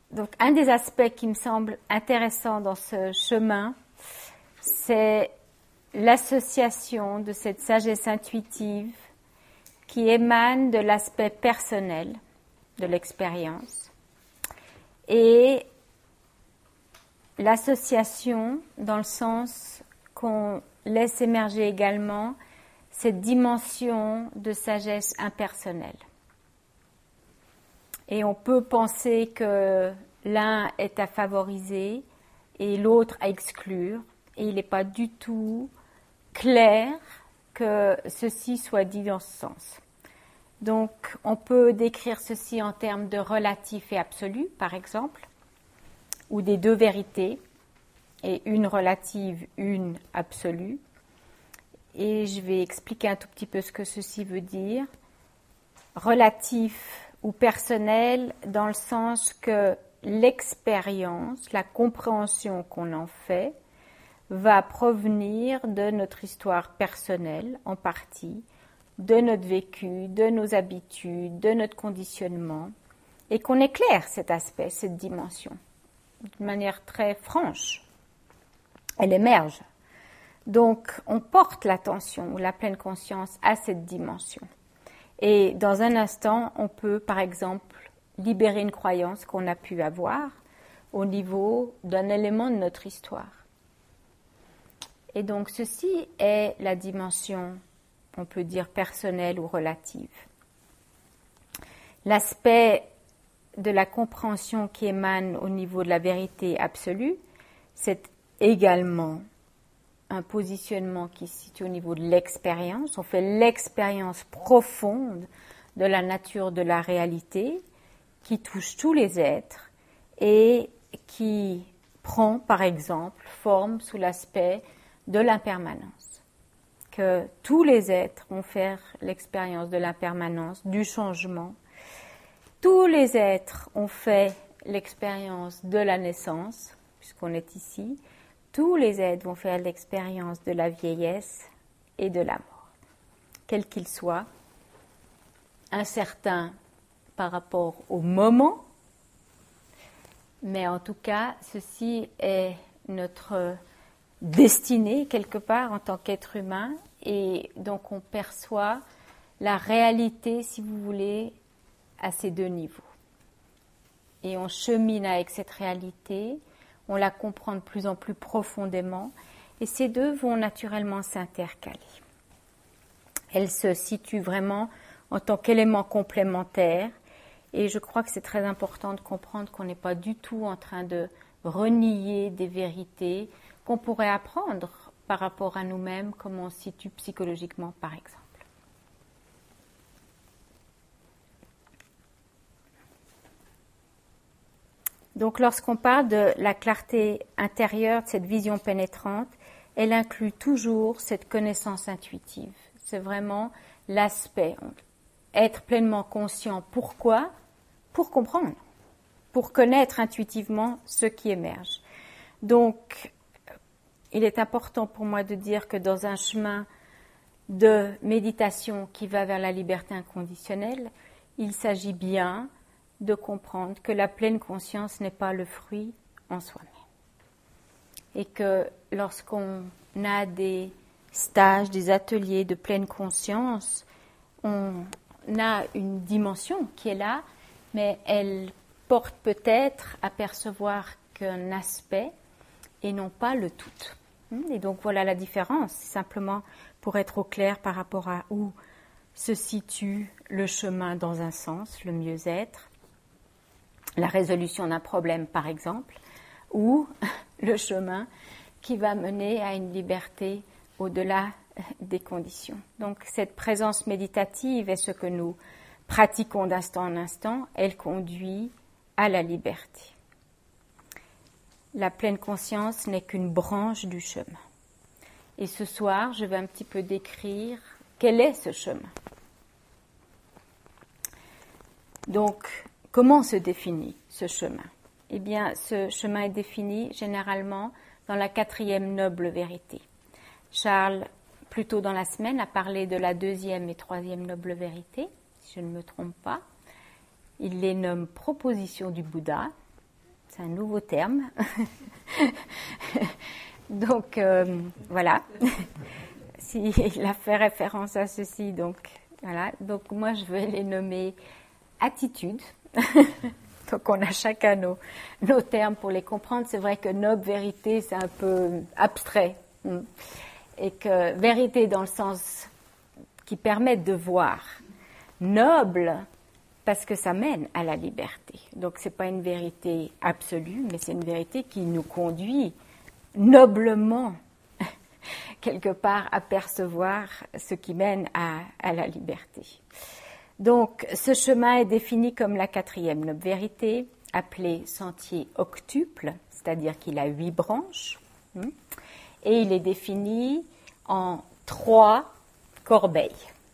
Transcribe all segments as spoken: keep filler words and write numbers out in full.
donc, un des aspects qui me semble intéressant dans ce chemin, c'est l'association de cette sagesse intuitive qui émane de l'aspect personnel de l'expérience et l'association dans le sens qu'on laisse émerger également cette dimension de sagesse impersonnelle. Et on peut penser que l'un est à favoriser et l'autre à exclure, et il n'est pas du tout clair que ceci soit dit dans ce sens. Donc, on peut décrire ceci en termes de relatif et absolu, par exemple, ou des deux vérités, et une relative, une absolue. Et je vais expliquer un tout petit peu ce que ceci veut dire. Relatif ou personnel, dans le sens que l'expérience, la compréhension qu'on en fait, va provenir de notre histoire personnelle, en partie, de notre vécu, de nos habitudes, de notre conditionnement, et qu'on éclaire cet aspect, cette dimension, de manière très franche. Elle émerge. Donc, on porte l'attention ou la pleine conscience à cette dimension. Et dans un instant, on peut, par exemple, libérer une croyance qu'on a pu avoir au niveau d'un élément de notre histoire. Et donc, ceci est la dimension, on peut dire, personnelle ou relative. L'aspect de la compréhension qui émane au niveau de la vérité absolue, c'est également un positionnement qui se situe au niveau de l'expérience. On fait l'expérience profonde de la nature de la réalité qui touche tous les êtres et qui prend, par exemple, forme sous l'aspect de l'impermanence. Que tous les êtres vont faire l'expérience de l'impermanence, du changement. Tous les êtres ont fait l'expérience de la naissance, puisqu'on est ici. Tous les êtres vont faire l'expérience de la vieillesse et de la mort, quel qu'il soit, incertain par rapport au moment, mais en tout cas, ceci est notre destinée quelque part en tant qu'être humain, et donc on perçoit la réalité, si vous voulez, à ces deux niveaux. Et on chemine avec cette réalité, on la comprend de plus en plus profondément, et ces deux vont naturellement s'intercaler. Elles se situent vraiment en tant qu'éléments complémentaires, et je crois que c'est très important de comprendre qu'on n'est pas du tout en train de renier des vérités qu'on pourrait apprendre par rapport à nous-mêmes, comme on se situe psychologiquement, par exemple. Donc, lorsqu'on parle de la clarté intérieure, de cette vision pénétrante, elle inclut toujours cette connaissance intuitive. C'est vraiment l'aspect, être pleinement conscient. Pourquoi ? Pour comprendre, pour connaître intuitivement ce qui émerge. Donc, il est important pour moi de dire que dans un chemin de méditation qui va vers la liberté inconditionnelle, il s'agit bien de comprendre que la pleine conscience n'est pas le fruit en soi-même. Et que lorsqu'on a des stages, des ateliers de pleine conscience, on a une dimension qui est là, mais elle porte peut-être à percevoir qu'un aspect et non pas le tout. Et donc voilà la différence, c'est simplement pour être au clair par rapport à où se situe le chemin dans un sens, le mieux-être, la résolution d'un problème par exemple, ou le chemin qui va mener à une liberté au-delà des conditions. Donc cette présence méditative est ce que nous pratiquons d'instant en instant, elle conduit à la liberté. La pleine conscience n'est qu'une branche du chemin. Et ce soir, je vais un petit peu décrire quel est ce chemin. Donc, comment se définit ce chemin ? Eh bien, ce chemin est défini généralement dans la quatrième noble vérité. Charles, plus tôt dans la semaine, a parlé de la deuxième et troisième noble vérité, si je ne me trompe pas. Il les nomme propositions du Bouddha. c'est un nouveau terme. Donc, euh, voilà. S'il a fait référence à ceci, donc, voilà. Donc, moi, je vais les nommer attitudes. Donc, on a chacun nos, nos termes pour les comprendre. C'est vrai que noble, vérité, c'est un peu abstrait. Et que vérité dans le sens qui permet de voir. Noble, parce que ça mène à la liberté. Donc, ce n'est pas une vérité absolue, mais c'est une vérité qui nous conduit noblement, quelque part, à percevoir ce qui mène à, à la liberté. Donc, ce chemin est défini comme la quatrième noble vérité, appelée sentier octuple, c'est-à-dire qu'il a huit branches, et il est défini en trois corbeilles.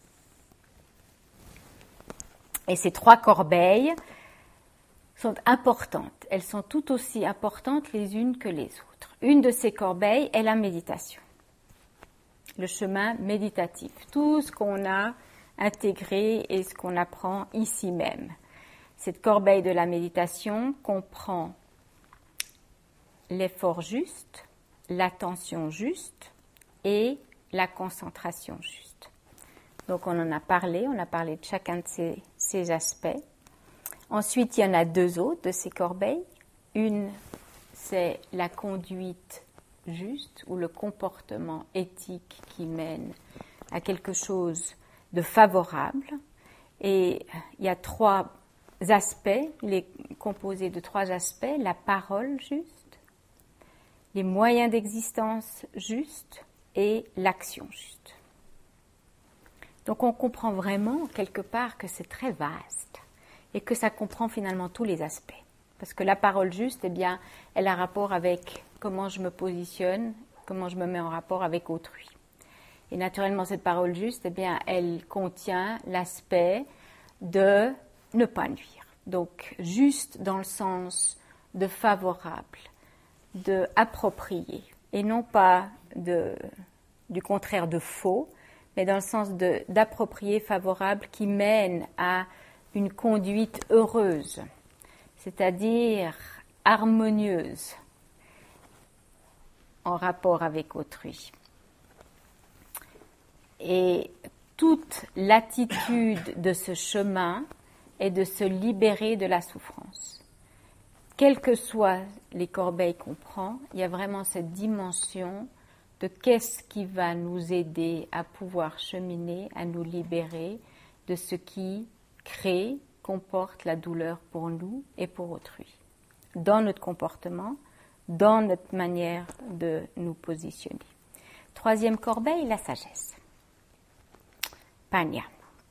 Et ces trois corbeilles sont importantes. Elles sont tout aussi importantes les unes que les autres. Une de ces corbeilles est la méditation, le chemin méditatif, tout ce qu'on a intégré et ce qu'on apprend ici même. Cette corbeille de la méditation comprend l'effort juste, l'attention juste et la concentration juste. Donc on en a parlé, on a parlé de chacun de ces, ces aspects. Ensuite, il y en a deux autres de ces corbeilles. Une, c'est la conduite juste ou le comportement éthique qui mène à quelque chose de favorable. Et il y a trois aspects, il est composé de trois aspects, la parole juste, les moyens d'existence justes et l'action juste. Donc on comprend vraiment quelque part que c'est très vaste et que ça comprend finalement tous les aspects. Parce que la parole juste, eh bien, elle a rapport avec comment je me positionne, comment je me mets en rapport avec autrui. Et naturellement, cette parole juste, eh bien, elle contient l'aspect de ne pas nuire. Donc, juste dans le sens de favorable, de approprié, et non pas de, du contraire de faux, mais dans le sens de, d'approprié, favorable, qui mène à une conduite heureuse, c'est-à-dire harmonieuse en rapport avec autrui. Et toute l'attitude de ce chemin est de se libérer de la souffrance. Quelles que soient les corbeilles qu'on prend, il y a vraiment cette dimension de qu'est-ce qui va nous aider à pouvoir cheminer, à nous libérer de ce qui crée, comporte la douleur pour nous et pour autrui, dans notre comportement, dans notre manière de nous positionner. Troisième corbeille, la sagesse. Panya.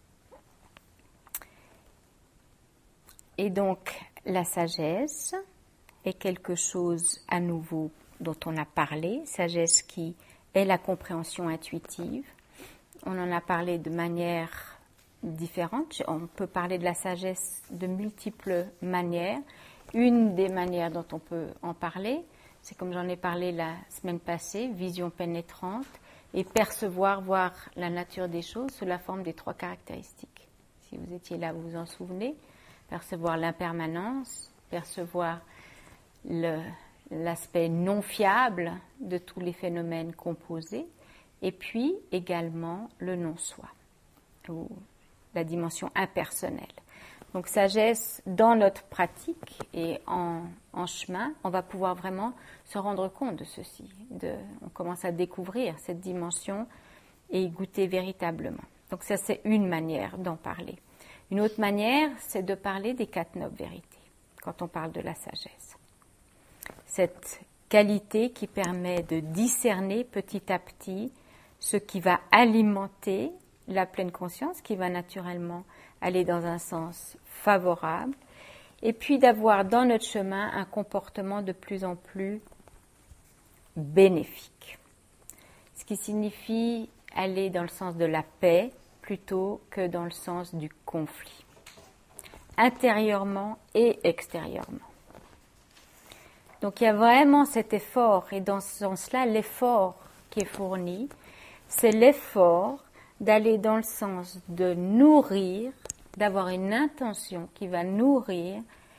Et donc, la sagesse est quelque chose à nouveau dont on a parlé, sagesse qui est la compréhension intuitive. On en a parlé de manière différente. On peut parler de la sagesse de multiples manières. Une des manières dont on peut en parler, c'est comme j'en ai parlé la semaine passée, vision pénétrante et percevoir, voir la nature des choses sous la forme des trois caractéristiques. Si vous étiez là, vous vous en souvenez. Percevoir l'impermanence, percevoir le, l'aspect non fiable de tous les phénomènes composés, et puis également le non-soi, ou la dimension impersonnelle. Donc sagesse, dans notre pratique et en, en chemin, on va pouvoir vraiment se rendre compte de ceci. De, on commence à découvrir cette dimension et y goûter véritablement. Donc ça, c'est une manière d'en parler. Une autre manière, c'est de parler des quatre nobles vérités, quand on parle de la sagesse. Cette qualité qui permet de discerner petit à petit ce qui va alimenter la pleine conscience, qui va naturellement aller dans un sens favorable, et puis d'avoir dans notre chemin un comportement de plus en plus bénéfique. Ce qui signifie aller dans le sens de la paix plutôt que dans le sens du conflit, intérieurement et extérieurement. Donc il y a vraiment cet effort, et dans ce sens-là, l'effort qui est fourni, c'est l'effort d'aller dans le sens de nourrir, d'avoir une intention qui va nourrir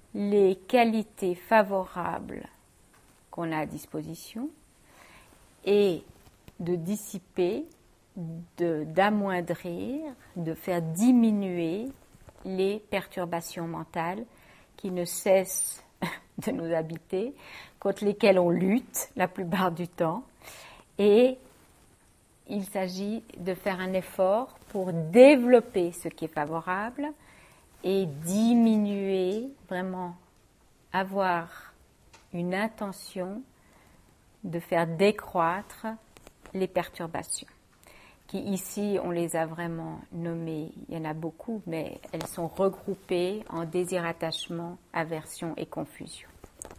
les qualités favorables qu'on a à disposition et de dissiper, de, d'amoindrir, de faire diminuer les perturbations mentales qui ne cessent de nous habiter, contre lesquelles on lutte la plupart du temps. Et il s'agit de faire un effort pour développer ce qui est favorable et diminuer, vraiment avoir une intention de faire décroître les perturbations, qui ici, on les a vraiment nommées, il y en a beaucoup, mais elles sont regroupées en désir, attachement, aversion et confusion.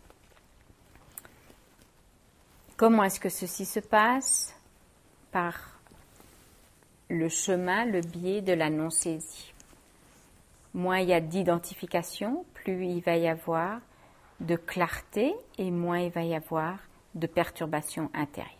Comment est-ce que ceci se passe? Par le chemin, le biais de la non-saisie. Moins il y a d'identification, plus il va y avoir de clarté et moins il va y avoir de perturbation intérieure.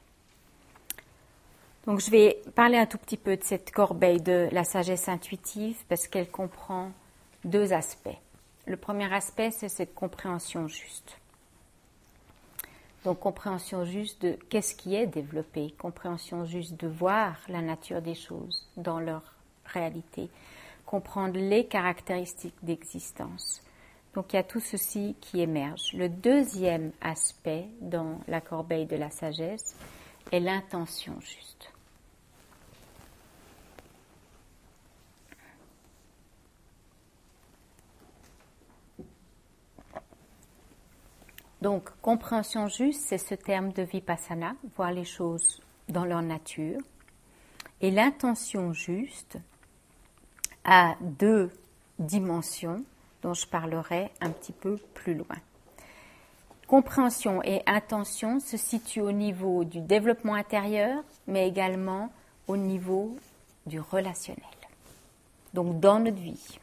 Donc je vais parler un tout petit peu de cette corbeille de la sagesse intuitive parce qu'elle comprend deux aspects. Le premier aspect, c'est cette compréhension juste. Donc compréhension juste de qu'est-ce qui est développé, compréhension juste de voir la nature des choses dans leur réalité, comprendre les caractéristiques d'existence. Donc il y a tout ceci qui émerge. Le deuxième aspect dans la corbeille de la sagesse est l'intention juste. Donc, compréhension juste, c'est ce terme de vipassana, voir les choses dans leur nature. Et l'intention juste a deux dimensions dont je parlerai un petit peu plus loin. Compréhension et intention se situent au niveau du développement intérieur, mais également au niveau du relationnel. Donc, dans notre vie.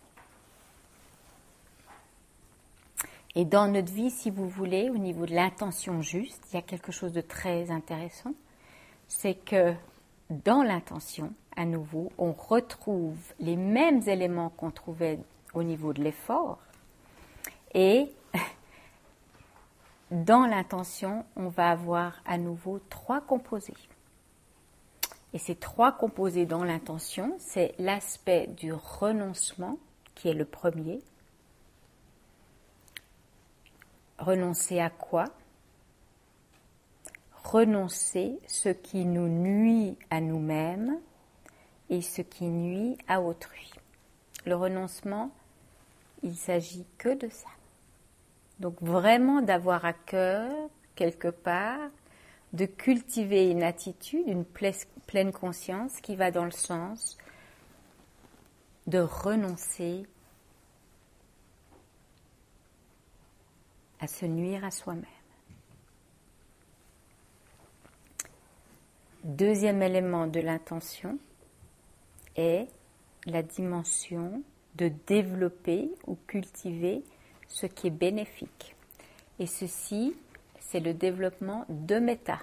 Et dans notre vie, si vous voulez, au niveau de l'intention juste, il y a quelque chose de très intéressant. C'est que dans l'intention, à nouveau, on retrouve les mêmes éléments qu'on trouvait au niveau de l'effort. Et dans l'intention, on va avoir à nouveau trois composés. Et ces trois composés dans l'intention, c'est l'aspect du renoncement, qui est le premier. Renoncer à quoi? Renoncer ce qui nous nuit à nous-mêmes et ce qui nuit à autrui. Le renoncement, il s'agit que de ça. Donc vraiment d'avoir à cœur, quelque part, de cultiver une attitude, une pleine conscience qui va dans le sens de renoncer à se nuire à soi-même. Deuxième élément de l'intention est la dimension de développer ou cultiver ce qui est bénéfique. Et ceci, c'est le développement de méta.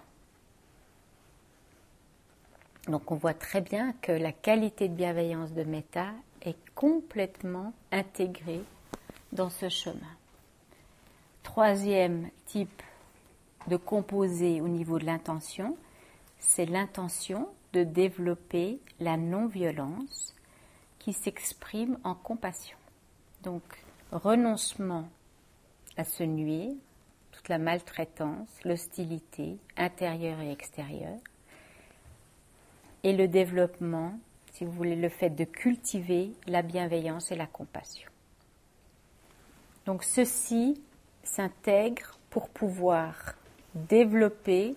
Donc on voit très bien que la qualité de bienveillance de méta est complètement intégrée dans ce chemin. Troisième type de composé au niveau de l'intention, c'est l'intention de développer la non-violence qui s'exprime en compassion. Donc, renoncement à se nuire, toute la maltraitance, l'hostilité intérieure et extérieure, et le développement, si vous voulez, le fait de cultiver la bienveillance et la compassion. Donc, ceci s'intègre pour pouvoir développer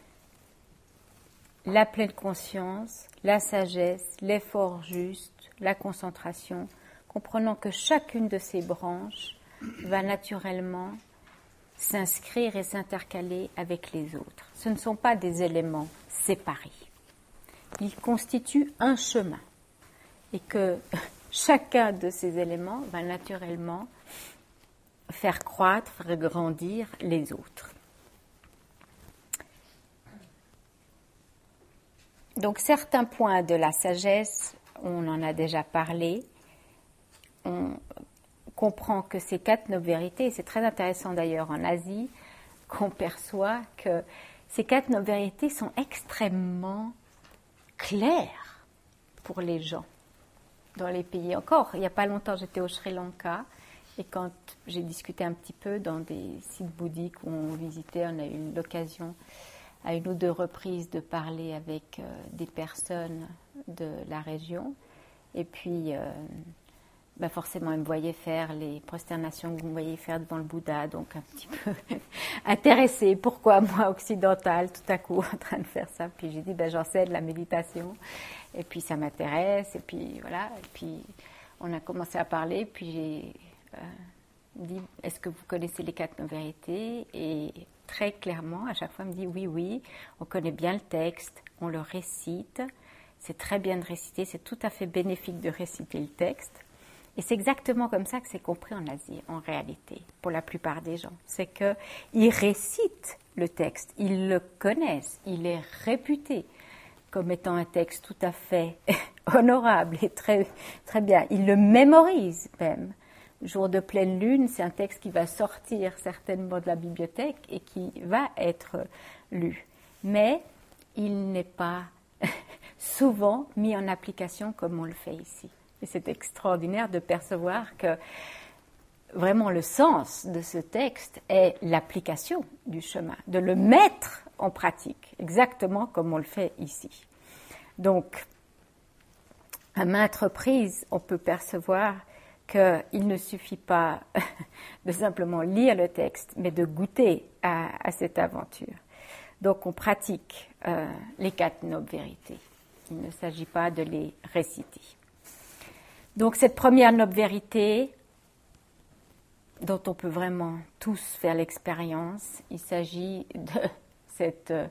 la pleine conscience, la sagesse, l'effort juste, la concentration, comprenant que chacune de ces branches va naturellement s'inscrire et s'intercaler avec les autres. Ce ne sont pas des éléments séparés. Ils constituent un chemin et que chacun de ces éléments va naturellement faire croître, faire grandir les autres. Donc certains points de la sagesse, on en a déjà parlé, on, comprend que ces quatre nobles vérités, c'est très intéressant d'ailleurs en Asie, qu'on perçoit que ces quatre nobles vérités sont extrêmement claires pour les gens dans les pays. Encore, il n'y a pas longtemps, j'étais au Sri Lanka et quand j'ai discuté un petit peu dans des sites bouddhiques où on visitait, on a eu l'occasion à une ou deux reprises de parler avec euh, des personnes de la région. Et puis, euh, ben forcément, ils me voyaient faire les prosternations que vous me voyez faire devant le Bouddha, donc un petit peu intéressée. Pourquoi moi, occidentale, tout à coup en train de faire ça? Puis j'ai dit, ben j'enseigne la méditation, et puis ça m'intéresse, et puis voilà. Et puis on a commencé à parler, puis j'ai euh, dit, est-ce que vous connaissez les quatre nobles vérités? Et très clairement, à chaque fois, elle me dit, oui, oui, on connaît bien le texte, on le récite. C'est très bien de réciter, c'est tout à fait bénéfique de réciter le texte. Et c'est exactement comme ça que c'est compris en Asie, en réalité, pour la plupart des gens. C'est qu'ils récitent le texte, ils le connaissent, il est réputé comme étant un texte tout à fait honorable et très, très bien. Ils le mémorisent même. Jour de pleine lune, c'est un texte qui va sortir certainement de la bibliothèque et qui va être lu. Mais il n'est pas souvent mis en application comme on le fait ici. Et c'est extraordinaire de percevoir que vraiment le sens de ce texte est l'application du chemin, de le mettre en pratique, exactement comme on le fait ici. Donc, à maintes reprises, on peut percevoir qu'il ne suffit pas de simplement lire le texte, mais de goûter à, à cette aventure. Donc, on pratique euh, les quatre nobles vérités. Il ne s'agit pas de les réciter. Donc cette première noble vérité, dont on peut vraiment tous faire l'expérience, il s'agit de cette euh,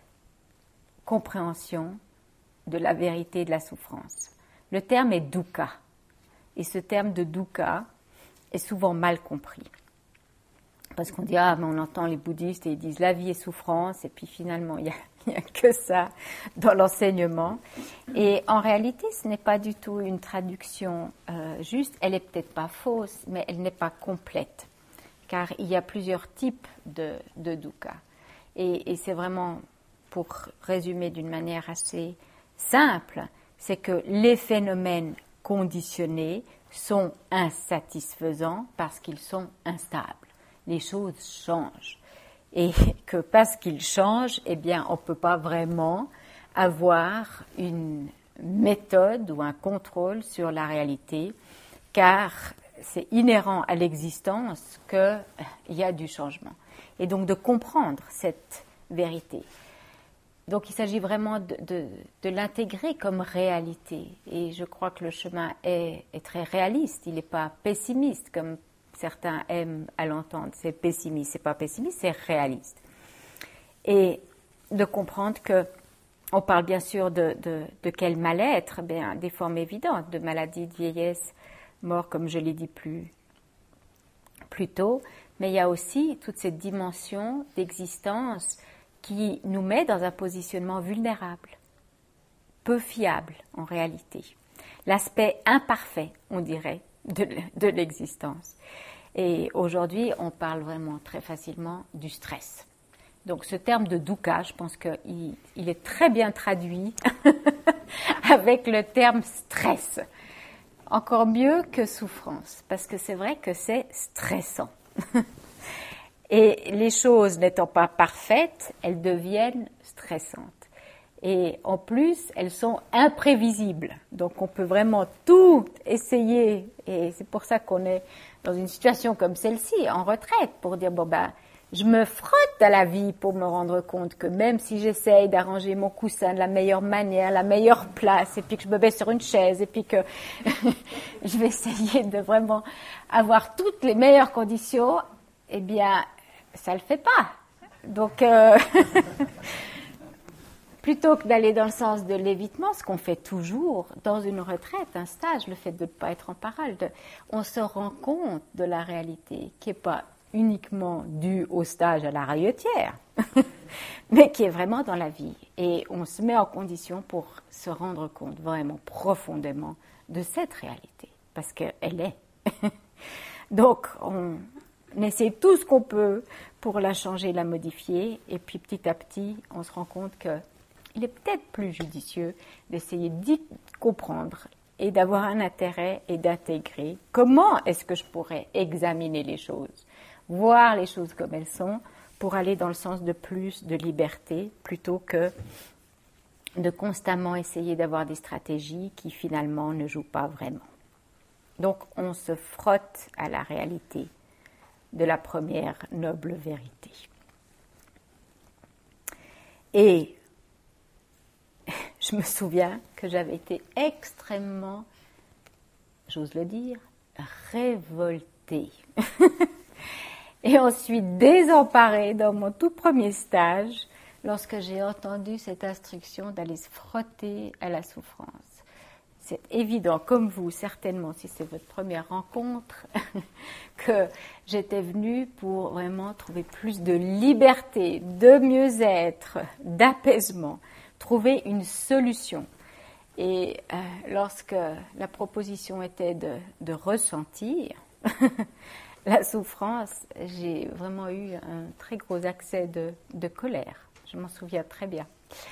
compréhension de la vérité de la souffrance. Le terme est dukkha, et ce terme de dukkha est souvent mal compris. Parce qu'on dit, ah, mais on entend les bouddhistes et ils disent la vie est souffrance, et puis finalement, il y a, il n'y a que ça dans l'enseignement. Et en réalité, ce n'est pas du tout une traduction euh, juste. Elle n'est peut-être pas fausse, mais elle n'est pas complète. Car il y a plusieurs types de, de dukkha. Et, et c'est vraiment, pour résumer d'une manière assez simple, c'est que les phénomènes conditionnés sont insatisfaisants parce qu'ils sont instables. Les choses changent. Et que parce qu'ils changent, eh bien, on ne peut pas vraiment avoir une méthode ou un contrôle sur la réalité, car c'est inhérent à l'existence qu'il y a du changement. Et donc de comprendre cette vérité. Donc il s'agit vraiment de, de, de l'intégrer comme réalité. Et je crois que le chemin est, est très réaliste, il n'est pas pessimiste comme certains aiment à l'entendre, c'est pessimiste, c'est pas pessimiste, c'est réaliste. Et de comprendre que on parle bien sûr de, de, de quel mal-être, bien, des formes évidentes, de maladie, de vieillesse, mort, comme je l'ai dit plus, plus tôt, mais il y a aussi toute cette dimension d'existence qui nous met dans un positionnement vulnérable, peu fiable en réalité. L'aspect imparfait, on dirait, de, de l'existence. Et aujourd'hui, on parle vraiment très facilement du stress. Donc ce terme de dukkha, je pense qu'il il est très bien traduit avec le terme stress. Encore mieux que souffrance, parce que c'est vrai que c'est stressant. Et les choses n'étant pas parfaites, elles deviennent stressantes. Et en plus, elles sont imprévisibles. Donc on peut vraiment tout essayer. Et c'est pour ça qu'on est dans une situation comme celle-ci, en retraite, pour dire, bon ben, je me frotte à la vie pour me rendre compte que même si j'essaye d'arranger mon coussin de la meilleure manière, la meilleure place, et puis que je me mets sur une chaise, et puis que je vais essayer de vraiment avoir toutes les meilleures conditions, eh bien, ça le fait pas. Donc, euh, plutôt que d'aller dans le sens de l'évitement, ce qu'on fait toujours dans une retraite, un stage, le fait de ne pas être en parole, de, on se rend compte de la réalité qui n'est pas uniquement due au stage à la raillotière, mais qui est vraiment dans la vie. Et on se met en condition pour se rendre compte vraiment profondément de cette réalité, parce qu'elle est. Donc, on essaie tout ce qu'on peut pour la changer, la modifier, et puis petit à petit, on se rend compte qu'il est peut-être plus judicieux d'essayer d'y comprendre et d'avoir un intérêt et d'intégrer comment est-ce que je pourrais examiner les choses, voir les choses comme elles sont, pour aller dans le sens de plus de liberté, plutôt que de constamment essayer d'avoir des stratégies qui finalement ne jouent pas vraiment. Donc on se frotte à la réalité de la première noble vérité. Et je me souviens que j'avais été extrêmement, j'ose le dire, révoltée. Et ensuite désemparée dans mon tout premier stage, lorsque j'ai entendu cette instruction d'aller se frotter à la souffrance. C'est évident, comme vous, certainement, si c'est votre première rencontre, que j'étais venue pour vraiment trouver plus de liberté, de mieux-être, d'apaisement, trouver une solution. Et euh, lorsque la proposition était de, de ressentir la souffrance, j'ai vraiment eu un très gros accès de, de colère. Je m'en souviens très bien.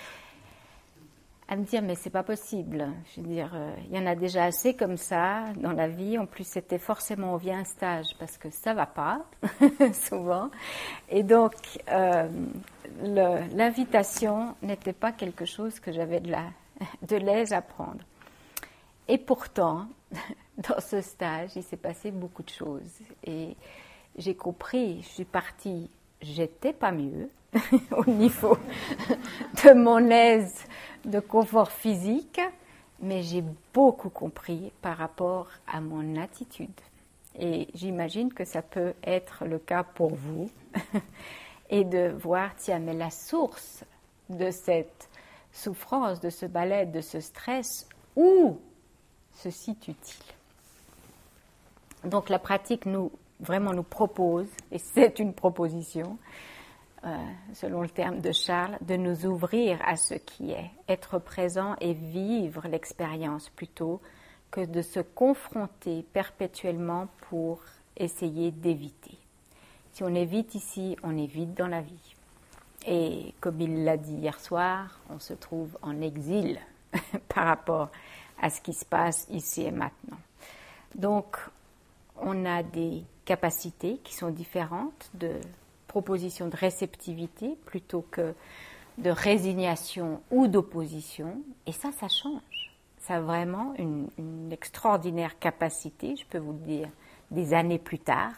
À me dire, mais c'est pas possible. Je veux dire, euh, il y en a déjà assez comme ça dans la vie. En plus, c'était forcément, on vient à un stage parce que ça va pas, souvent. Et donc, euh, le, l'invitation n'était pas quelque chose que j'avais de, la, de l'aise à prendre. Et pourtant, dans ce stage, il s'est passé beaucoup de choses. Et j'ai compris, je suis partie, j'étais pas mieux au niveau de mon aise, de confort physique, mais j'ai beaucoup compris par rapport à mon attitude. Et j'imagine que ça peut être le cas pour vous. Et de voir, tiens, mais la source de cette souffrance, de ce mal-être, de ce stress, où se situe-t-il? Donc la pratique nous, vraiment nous propose, et c'est une proposition, euh, selon le terme de Charles, de nous ouvrir à ce qui est, être présent et vivre l'expérience plutôt que de se confronter perpétuellement pour essayer d'éviter. Si on évite ici, on évite dans la vie. Et comme il l'a dit hier soir, on se trouve en exil par rapport à ce qui se passe ici et maintenant. Donc, on a des capacités qui sont différentes de propositions de réceptivité plutôt que de résignation ou d'opposition. Et ça, ça change. Ça a vraiment une, une extraordinaire capacité, je peux vous le dire, des années plus tard,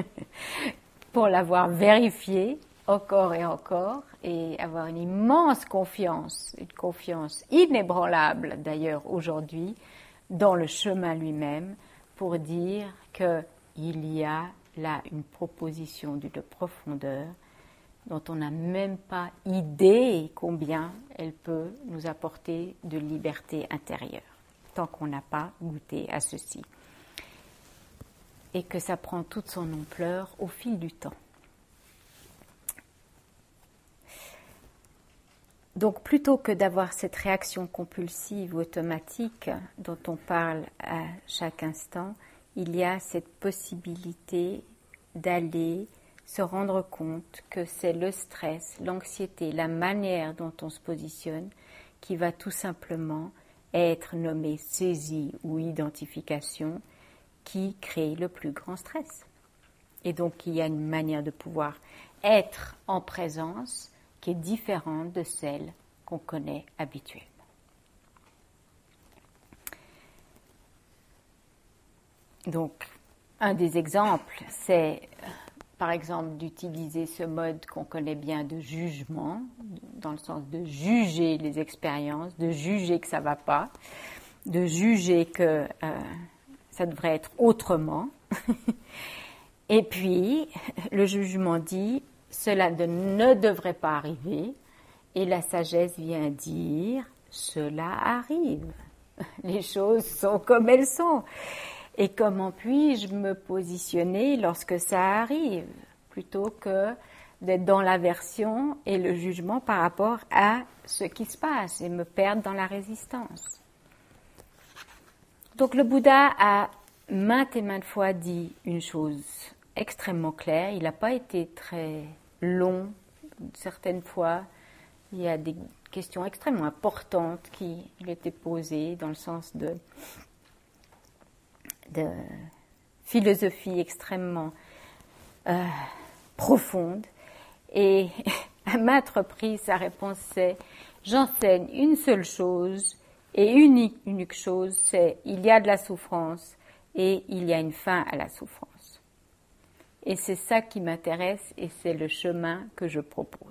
pour l'avoir vérifié encore et encore et avoir une immense confiance, une confiance inébranlable d'ailleurs aujourd'hui, dans le chemin lui-même, pour dire qu'il y a là une proposition d'une profondeur dont on n'a même pas idée combien elle peut nous apporter de liberté intérieure, tant qu'on n'a pas goûté à ceci. Et que ça prend toute son ampleur au fil du temps. Donc plutôt que d'avoir cette réaction compulsive ou automatique dont on parle à chaque instant, il y a cette possibilité d'aller se rendre compte que c'est le stress, l'anxiété, la manière dont on se positionne qui va tout simplement être nommé saisie ou identification qui crée le plus grand stress. Et donc il y a une manière de pouvoir être en présence qui est différente de celle qu'on connaît habituellement. Donc, un des exemples, c'est par exemple d'utiliser ce mode qu'on connaît bien de jugement, dans le sens de juger les expériences, de juger que ça ne va pas, de juger que euh, ça devrait être autrement. Et puis, le jugement dit « cela de, ne devrait pas arriver » et la sagesse vient dire « cela arrive ». Les choses sont comme elles sont. Et comment puis-je me positionner lorsque ça arrive, plutôt que d'être dans l'aversion et le jugement par rapport à ce qui se passe et me perdre dans la résistance. Donc le Bouddha a maintes et maintes fois dit une chose extrêmement claire. Il n'a pas été très long. Certaines fois, il y a des questions extrêmement importantes qui lui étaient posées dans le sens de, de philosophie extrêmement euh, profonde. Et à maintes reprises, sa réponse c'est « J'enseigne une seule chose et unique, unique chose, c'est il y a de la souffrance et il y a une fin à la souffrance. Et c'est ça qui m'intéresse et c'est le chemin que je propose. »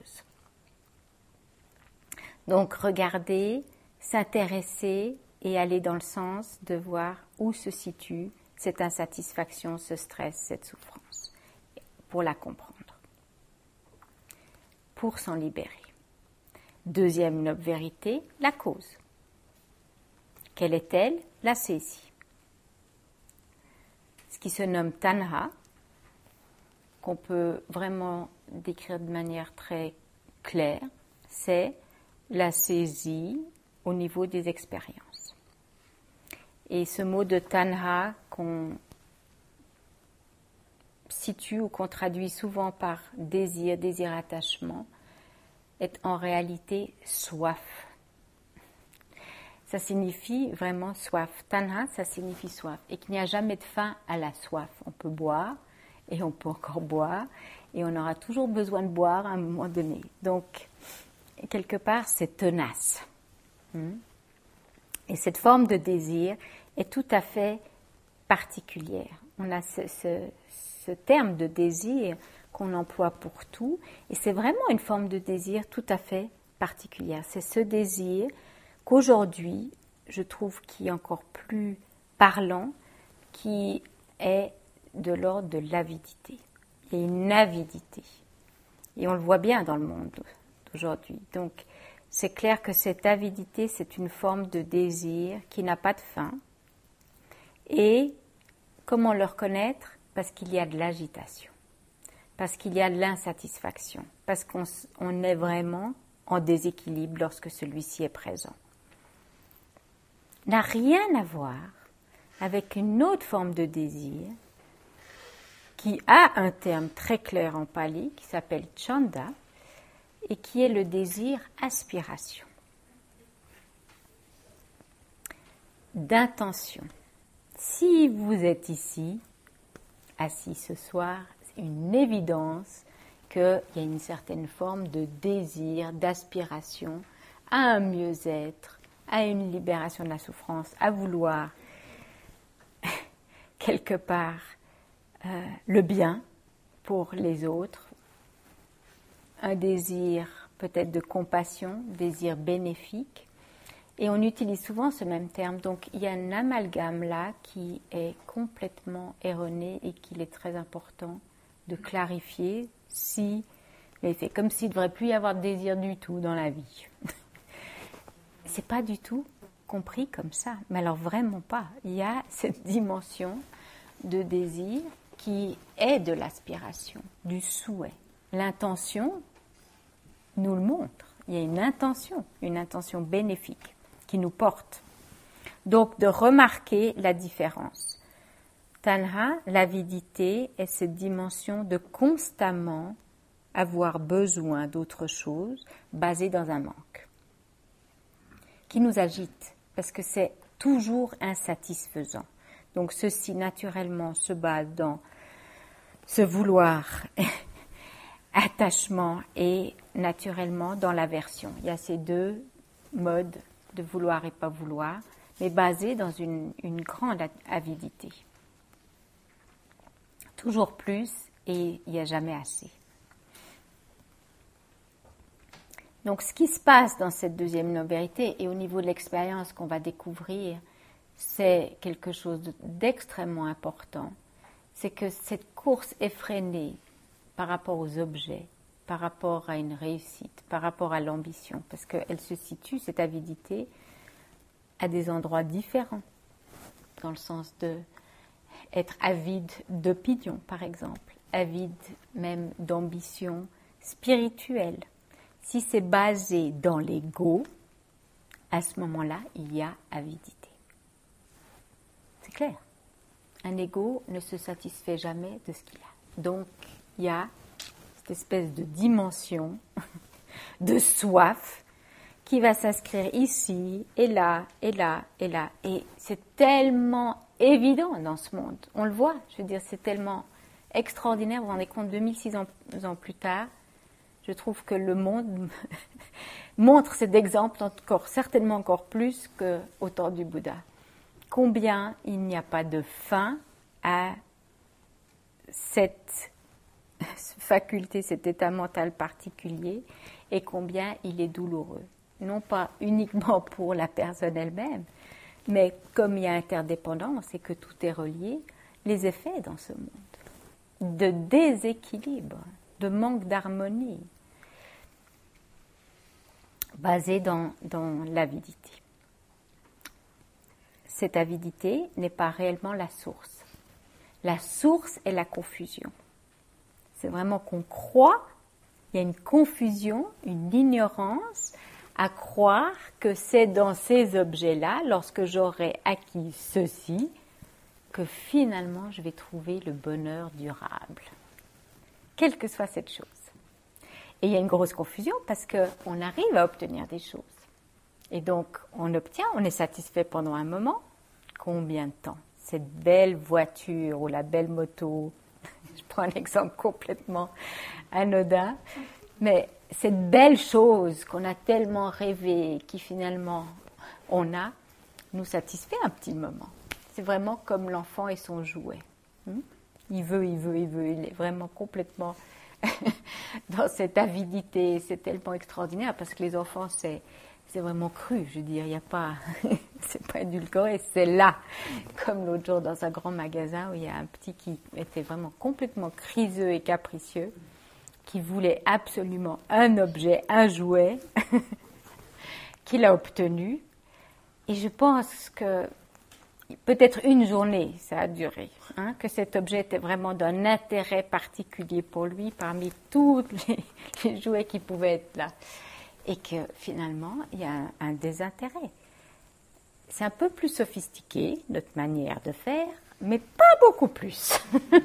Donc, regarder, s'intéresser et aller dans le sens de voir où se situe cette insatisfaction, ce stress, cette souffrance, pour la comprendre, pour s'en libérer. Deuxième noble vérité, la cause. Quelle est-elle? La saisie. Ce qui se nomme tanha, qu'on peut vraiment décrire de manière très claire, c'est la saisie au niveau des expériences. Et ce mot de tanha qu'on situe ou qu'on traduit souvent par désir, désir-attachement, est en réalité soif. Ça signifie vraiment soif. Tanha, ça signifie soif. Et qu'il n'y a jamais de fin à la soif. On peut boire et on peut encore boire et on aura toujours besoin de boire à un moment donné. Donc, quelque part, c'est tenace. Et cette forme de désir est tout à fait particulière. On a ce, ce, ce terme de désir qu'on emploie pour tout, et c'est vraiment une forme de désir tout à fait particulière. C'est ce désir qu'aujourd'hui, je trouve qui est encore plus parlant, qui est de l'ordre de l'avidité. Il y a une avidité. Et on le voit bien dans le monde d'aujourd'hui. Donc, c'est clair que cette avidité, c'est une forme de désir qui n'a pas de fin. Et comment le reconnaître? Parce qu'il y a de l'agitation, parce qu'il y a de l'insatisfaction, parce qu'on on est vraiment en déséquilibre lorsque celui-ci est présent. N'a rien à voir avec une autre forme de désir qui a un terme très clair en pali qui s'appelle chanda et qui est le désir aspiration, d'intention. Si vous êtes ici, assis ce soir, c'est une évidence qu'il y a une certaine forme de désir, d'aspiration à un mieux-être, à une libération de la souffrance, à vouloir quelque part euh, le bien pour les autres, un désir peut-être de compassion, désir bénéfique. Et on utilise souvent ce même terme. Donc, il y a un amalgame là qui est complètement erroné et qu'il est très important de clarifier si, mais c'est comme s'il ne devrait plus y avoir de désir du tout dans la vie. C'est pas du tout compris comme ça. Mais alors vraiment pas. Il y a cette dimension de désir qui est de l'aspiration, du souhait. L'intention nous le montre. Il y a une intention, une intention bénéfique qui nous porte. Donc, de remarquer la différence. Tanha, l'avidité, est cette dimension de constamment avoir besoin d'autre chose basée dans un manque, qui nous agite, parce que c'est toujours insatisfaisant. Donc, ceci, naturellement, se base dans ce vouloir, attachement et, naturellement, dans l'aversion. Il y a ces deux modes de vouloir et pas vouloir, mais basé dans une, une grande avidité. Toujours plus et il n'y a jamais assez. Donc ce qui se passe dans cette deuxième noble vérité et au niveau de l'expérience qu'on va découvrir, c'est quelque chose d'extrêmement important. C'est que cette course effrénée par rapport aux objets, par rapport à une réussite, par rapport à l'ambition, parce qu'elle se situe, cette avidité, à des endroits différents, dans le sens de être avide d'opinion, par exemple, avide même d'ambition spirituelle. Si c'est basé dans l'ego, à ce moment-là, il y a avidité. C'est clair. un ego ne se satisfait jamais de ce qu'il a. Donc, il y a cette espèce de dimension, de soif, qui va s'inscrire ici, et là, et là, et là. Et c'est tellement évident dans ce monde. On le voit, je veux dire, c'est tellement extraordinaire. Vous vous rendez compte, deux mille six cents ans plus tard, je trouve que le monde montre cet exemple encore, certainement encore plus qu'au temps du Bouddha. Combien il n'y a pas de fin à cette faculté, cet état mental particulier, et combien il est douloureux. Non pas uniquement pour la personne elle-même, mais comme il y a interdépendance et que tout est relié, les effets dans ce monde de déséquilibre, de manque d'harmonie, basé dans, dans l'avidité. Cette avidité n'est pas réellement la source. La source est la confusion. C'est vraiment qu'on croit, il y a une confusion, une ignorance à croire que c'est dans ces objets-là, lorsque j'aurai acquis ceci, que finalement je vais trouver le bonheur durable, quelle que soit cette chose. Et il y a une grosse confusion parce qu'on arrive à obtenir des choses. Et donc on obtient, on est satisfait pendant un moment. Combien de temps? Cette belle voiture ou la belle moto, je prends un exemple complètement anodin, mais cette belle chose qu'on a tellement rêvé, qui finalement on a, nous satisfait un petit moment. C'est vraiment comme l'enfant et son jouet. Il veut, il veut, il veut, il est vraiment complètement dans cette avidité. C'est tellement extraordinaire parce que les enfants, c'est, c'est vraiment cru. Je veux dire, il n'y a pas, c'est pas édulcoré, c'est là. Comme l'autre jour dans un grand magasin où il y a un petit qui était vraiment complètement criseux et capricieux, qui voulait absolument un objet, un jouet, qu'il a obtenu. Et je pense que peut-être une journée, ça a duré, hein, que cet objet était vraiment d'un intérêt particulier pour lui, parmi tous les, les jouets qui pouvaient être là. Et que finalement, il y a un, un désintérêt. C'est un peu plus sophistiqué, notre manière de faire, mais pas beaucoup plus.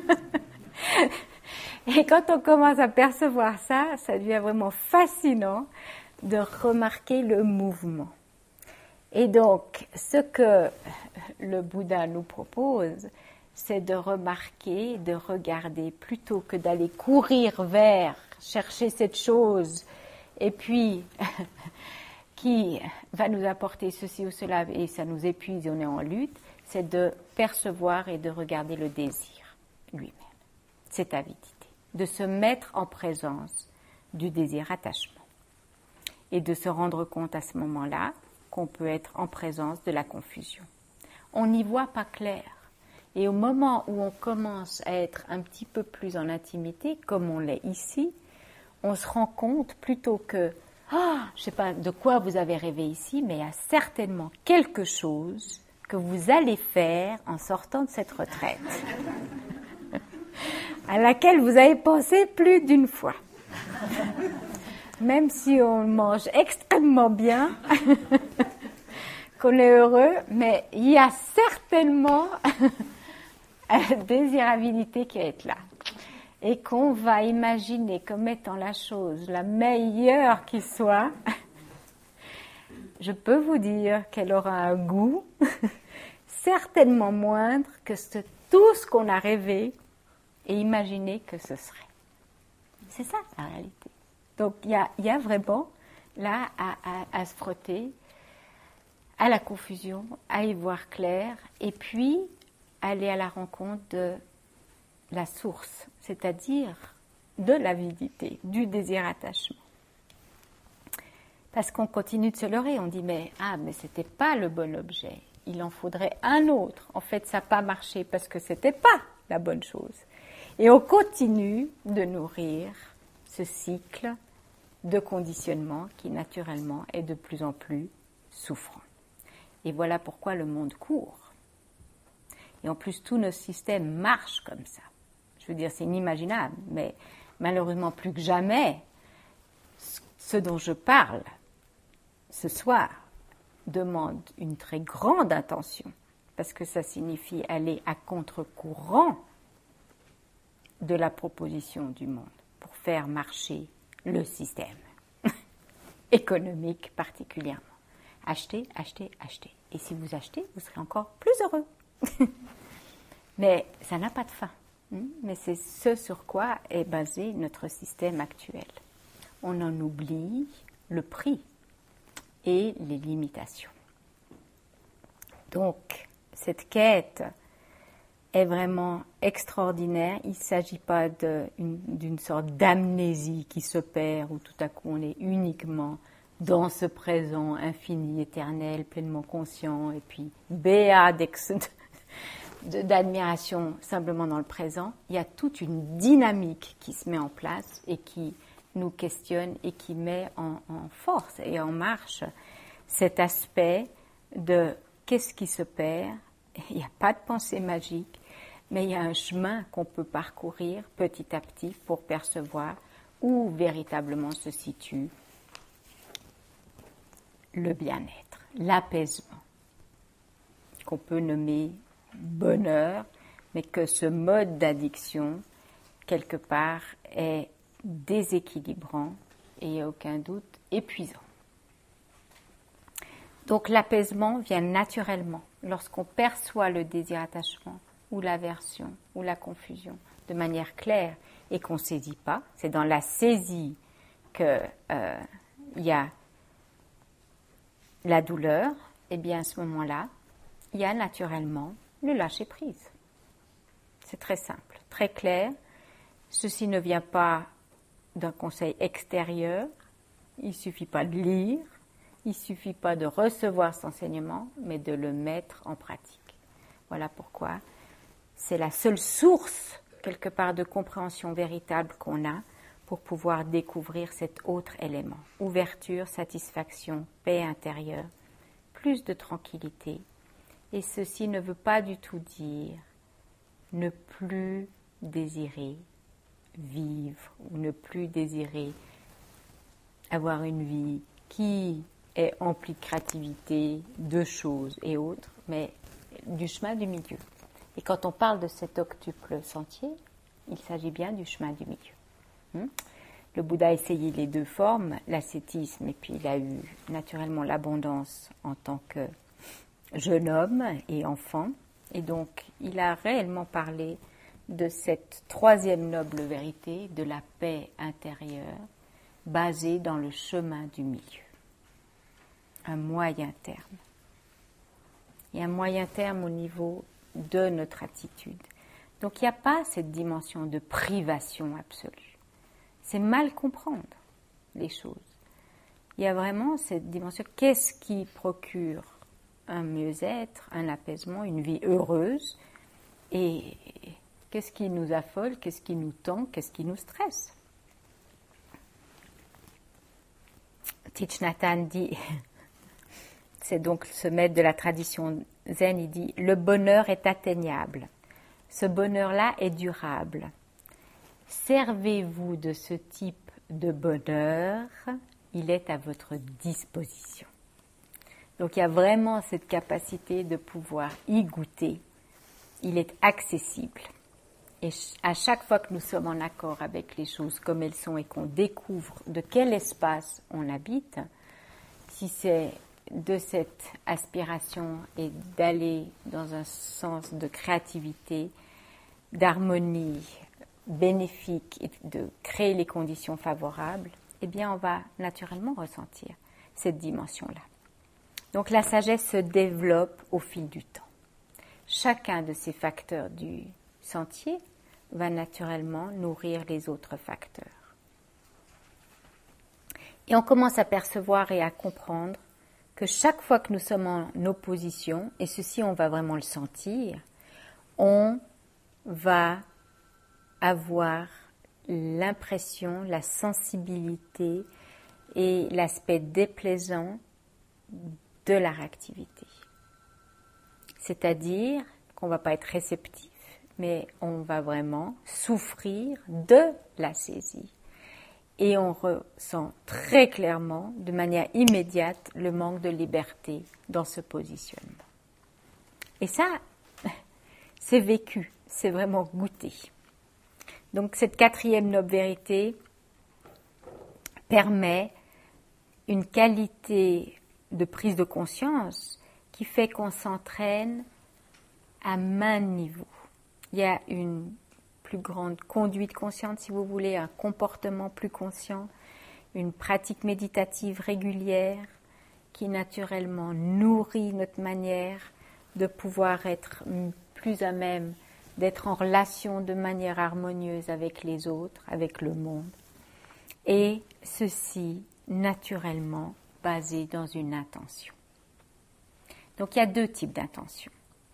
Et quand on commence à percevoir ça, ça devient vraiment fascinant de remarquer le mouvement. Et donc, ce que le Bouddha nous propose, c'est de remarquer, de regarder, plutôt que d'aller courir vers, chercher cette chose, et puis qui va nous apporter ceci ou cela, et ça nous épuise et on est en lutte, c'est de percevoir et de regarder le désir lui-même, cette avidité, de se mettre en présence du désir attachement, et de se rendre compte à ce moment-là qu'on peut être en présence de la confusion. On n'y voit pas clair. Et au moment où on commence à être un petit peu plus en intimité, comme on l'est ici, on se rend compte plutôt que ah, je ne sais pas de quoi vous avez rêvé ici, mais il y a certainement quelque chose que vous allez faire en sortant de cette retraite, à laquelle vous avez pensé plus d'une fois. Même si on mange extrêmement bien, qu'on est heureux, mais il y a certainement une désirabilité qui est là. Et qu'on va imaginer comme étant la chose la meilleure qui soit, je peux vous dire qu'elle aura un goût certainement moindre que ce, tout ce qu'on a rêvé et imaginé que ce serait. C'est ça la réalité. Donc il y a, y a vraiment là à, à, à se frotter à la confusion, à y voir clair, et puis aller à la rencontre de la source, c'est-à-dire de l'avidité, du désir-attachement. Parce qu'on continue de se leurrer, on dit mais ah mais c'était pas le bon objet, il en faudrait un autre. En fait, ça n'a pas marché parce que c'était pas la bonne chose. Et on continue de nourrir ce cycle de conditionnement qui naturellement est de plus en plus souffrant. Et voilà pourquoi le monde court. Et en plus, tous nos systèmes marchent comme ça. Je veux dire, c'est inimaginable, mais malheureusement, plus que jamais, ce dont je parle ce soir demande une très grande intention, parce que ça signifie aller à contre-courant de la proposition du monde pour faire marcher le système économique particulièrement. Achetez, achetez, achetez. Et si vous achetez, vous serez encore plus heureux. Mais ça n'a pas de fin. Mais c'est ce sur quoi est basé notre système actuel. On en oublie le prix et les limitations. Donc, cette quête est vraiment extraordinaire. Il ne s'agit pas de, une, d'une sorte d'amnésie qui se perd, où tout à coup on est uniquement dans ce présent infini, éternel, pleinement conscient, et puis béat d'admiration simplement dans le présent. Il y a toute une dynamique qui se met en place et qui nous questionne et qui met en, en force et en marche cet aspect de qu'est-ce qui se perd. Il n'y a pas de pensée magique, mais il y a un chemin qu'on peut parcourir petit à petit pour percevoir où véritablement se situe le bien-être, l'apaisement, qu'on peut nommer bonheur, mais que ce mode d'addiction, quelque part, est déséquilibrant et, il n'y a aucun doute, épuisant. Donc l'apaisement vient naturellement lorsqu'on perçoit le désir-attachement ou l'aversion ou la confusion de manière claire et qu'on ne saisit pas. C'est dans la saisie qu'il euh, y a la douleur. Et bien à ce moment-là, il y a naturellement le lâcher-prise. C'est très simple, très clair. Ceci ne vient pas d'un conseil extérieur. Il ne suffit pas de lire. Il ne suffit pas de recevoir cet enseignement, mais de le mettre en pratique. Voilà pourquoi c'est la seule source, quelque part, de compréhension véritable qu'on a pour pouvoir découvrir cet autre élément. Ouverture, satisfaction, paix intérieure, plus de tranquillité. Et ceci ne veut pas du tout dire ne plus désirer vivre ou ne plus désirer avoir une vie qui est empli de créativité, de choses et autres, mais du chemin du milieu. Et quand on parle de cet octuple sentier, il s'agit bien du chemin du milieu. Hmm? Le Bouddha a essayé les deux formes, l'ascétisme, et puis il a eu naturellement l'abondance en tant que jeune homme et enfant. Et donc, il a réellement parlé de cette troisième noble vérité, de la paix intérieure, basée dans le chemin du milieu. Un moyen terme. Et un moyen terme au niveau de notre attitude. Donc il n'y a pas cette dimension de privation absolue. C'est mal comprendre les choses. Il y a vraiment cette dimension, qu'est-ce qui procure un mieux-être, un apaisement, une vie heureuse, et qu'est-ce qui nous affole, qu'est-ce qui nous tend, qu'est-ce qui nous stresse. Thich Nhat Hanh dit, c'est donc ce maître de la tradition zen, il dit « Le bonheur est atteignable. Ce bonheur-là est durable. Servez-vous de ce type de bonheur, il est à votre disposition. » Donc il y a vraiment cette capacité de pouvoir y goûter. Il est accessible. Et à chaque fois que nous sommes en accord avec les choses comme elles sont et qu'on découvre de quel espace on habite, si c'est de cette aspiration et d'aller dans un sens de créativité, d'harmonie bénéfique et de créer les conditions favorables, eh bien on va naturellement ressentir cette dimension-là. Donc la sagesse se développe au fil du temps. Chacun de ces facteurs du sentier va naturellement nourrir les autres facteurs. Et on commence à percevoir et à comprendre que chaque fois que nous sommes en opposition, et ceci on va vraiment le sentir, on va avoir l'impression, la sensibilité et l'aspect déplaisant de la réactivité. C'est-à-dire qu'on ne va pas être réceptif, mais on va vraiment souffrir de la saisie. Et on ressent très clairement, de manière immédiate, le manque de liberté dans ce positionnement. Et ça, c'est vécu, c'est vraiment goûté. Donc cette quatrième noble vérité permet une qualité de prise de conscience qui fait qu'on s'entraîne à maint niveau. Il y a une plus grande conduite consciente, si vous voulez, un comportement plus conscient, une pratique méditative régulière qui naturellement nourrit notre manière de pouvoir être plus à même d'être en relation de manière harmonieuse avec les autres, avec le monde, et ceci naturellement basé dans une intention. Donc il y a deux types d'intentions.